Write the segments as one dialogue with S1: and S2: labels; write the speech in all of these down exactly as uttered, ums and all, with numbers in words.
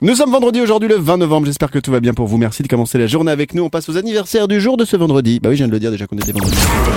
S1: Nous sommes vendredi aujourd'hui le vingt novembre, j'espère que tout va bien pour vous. Merci de commencer la journée avec nous. On passe aux anniversaires du jour de ce vendredi. Bah oui, je viens de le dire déjà qu'on était vendredi.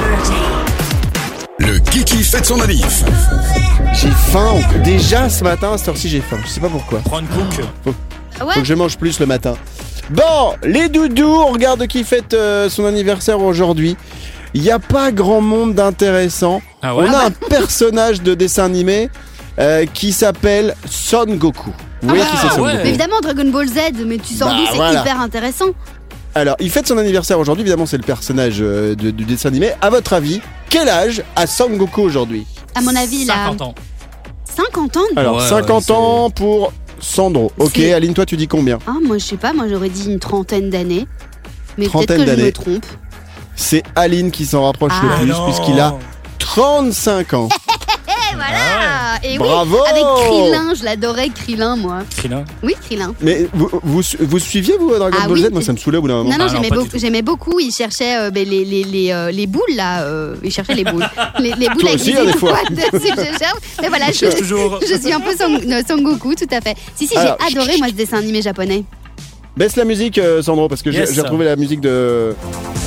S2: Le Kiki fête son manif.
S1: J'ai faim, déjà ce matin à cette heure-ci j'ai faim, je sais pas pourquoi.
S3: Prends une cook.
S1: Faut,
S4: Ah ouais
S1: faut que je mange plus le matin. Bon, les doudous, on regarde qui fête euh, son anniversaire aujourd'hui. Il n'y a pas grand monde d'intéressant.
S3: Ah ouais?
S1: On a un personnage de dessin animé euh, qui s'appelle Son Goku. Vous voyez
S3: Ah,
S1: qui c'est Son
S3: ouais.
S1: Goku?
S4: Mais évidemment Dragon Ball Z, mais tu sors
S1: Bah,
S4: d'où, c'est
S1: voilà.
S4: hyper intéressant.
S1: Alors, il fête son anniversaire aujourd'hui, évidemment c'est le personnage euh, de- du dessin animé. À votre avis, quel âge a Son Goku aujourd'hui?
S4: À mon avis, il a
S3: cinquante ans.
S4: cinquante ans.
S1: Alors,
S3: Ouais,
S1: cinquante
S3: ouais,
S1: ans pour Sandro. Ok,
S4: C'est-
S1: Aline, toi tu dis combien?
S4: Ah, moi je sais pas, moi j'aurais dit une trentaine d'années. Mais peut-être
S1: Trentaine
S4: que je
S1: d'années.
S4: me trompe.
S1: C'est Aline qui s'en rapproche
S4: Ah.
S1: le
S3: Mais
S1: plus,
S3: non.
S1: puisqu'il a trente-cinq ans.
S4: Et voilà. Et
S1: Bravo.
S4: oui, avec Krillin, je l'adorais Krillin moi.
S3: Krillin.
S4: Oui, Krillin.
S1: Mais vous, vous, vous suiviez vous Dragon
S4: Ah
S1: Ball
S4: oui.
S1: Z? Moi ça me saoulait au bout d'un moment.
S4: Non, non,
S3: Ah non,
S4: j'aimais,
S3: pas
S4: beaucoup,
S3: du tout.
S4: j'aimais beaucoup. Il cherchait euh, ben, les, les, les, euh, les boules là. euh, il cherchait les boules. Les, les boules
S1: Toi
S4: avec
S1: aussi,
S4: les
S1: hein, des fois.
S4: étoiles dessus, je cherche. Mais voilà, je,
S3: cherche toujours.
S4: je suis un peu Son, euh, Son Goku, tout à fait. Si, si,
S1: Alors,
S4: j'ai adoré moi ce dessin animé japonais.
S1: Baisse la musique euh, Sandro, parce que j'ai-
S3: Yes.
S1: j'ai retrouvé la musique de...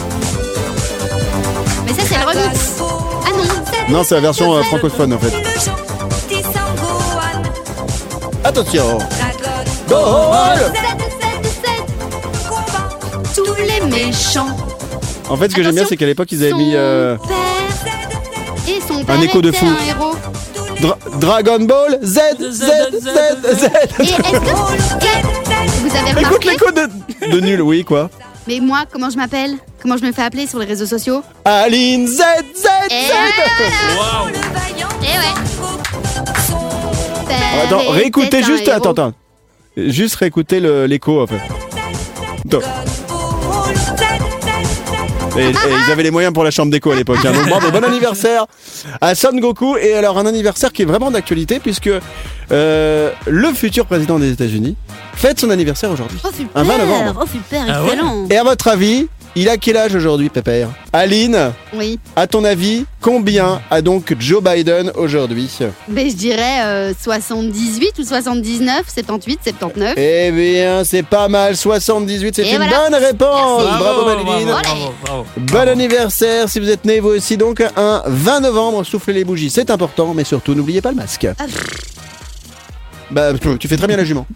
S4: Mais ça, c'est le remix. Ah non, c'est-
S1: Non, c'est la version euh, francophone en fait. Attention. Ball.
S4: tous les méchants.
S1: En fait, ce que j'aime bien,
S4: Attention.
S1: c'est qu'à l'époque, ils avaient
S4: Son
S1: mis euh,
S4: père et son père
S1: un écho de
S4: était
S1: fou.
S4: un héros.
S1: Dra- Dragon Ball Z, Z, Z, Z.
S4: Et est-ce que vous avez
S1: Écoute
S4: remarqué?
S1: l'écho de... de nul, oui, quoi.
S4: Mais moi, comment je m'appelle? Comment je me fais appeler sur les réseaux sociaux?
S1: Aline Z, Z,
S4: Et
S1: Z.
S3: Waouh.
S4: Eh ouais. Père
S1: Attends,
S4: était
S1: réécoutez
S4: un
S1: juste,
S4: héros.
S1: attends, attends. Juste réécouter le- l'écho, en fait. Attends. Et, et ils avaient les moyens pour la chambre d'écho à l'époque. Hein. Donc bravo, bon anniversaire à Son Goku. Et alors un anniversaire qui est vraiment d'actualité puisque euh, le futur président des États-Unis fête son anniversaire aujourd'hui.
S4: Oh super,
S1: Un vingt novembre.
S4: oh super,
S3: Ah ouais.
S4: excellent.
S1: Et à votre avis, il a quel âge aujourd'hui, Pépère? Aline,
S4: Oui,
S1: à ton avis, combien a donc Joe Biden aujourd'hui?
S4: mais je dirais euh, soixante-dix-huit ou soixante-dix-neuf, soixante-dix-huit, soixante-dix-neuf.
S1: Eh bien, c'est pas mal, soixante-dix-huit, c'est
S4: Et
S1: une
S4: voilà.
S1: bonne réponse.
S4: Merci.
S1: Bravo, Madeline.
S3: Bravo,
S4: Allez.
S3: bravo, bravo.
S1: Bon anniversaire si vous êtes né vous aussi donc un vingt novembre, soufflez les bougies, c'est important, mais surtout n'oubliez pas le masque.
S4: Ah.
S1: Bah tu fais très bien la jument.